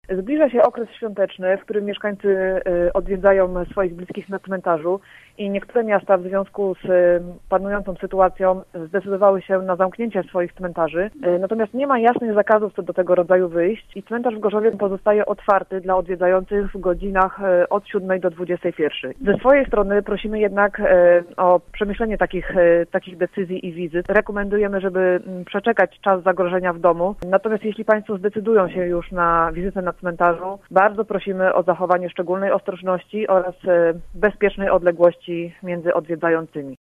Zbliża się okres świąteczny, w którym mieszkańcy odwiedzają swoich bliskich na cmentarzu i niektóre miasta w związku z panującą sytuacją zdecydowały się na zamknięcie swoich cmentarzy. Natomiast nie ma jasnych zakazów co do tego rodzaju wyjść i cmentarz w Gorzowie pozostaje otwarty dla odwiedzających w godzinach od 7 do 21. Ze swojej strony prosimy jednak o przemyślenie takich decyzji i wizyt. Rekomendujemy, żeby przeczekać czas zagrożenia w domu. Natomiast jeśli Państwo zdecydują się już na wizytę na cmentarzu, bardzo prosimy o zachowanie szczególnej ostrożności oraz bezpiecznej odległości między odwiedzającymi.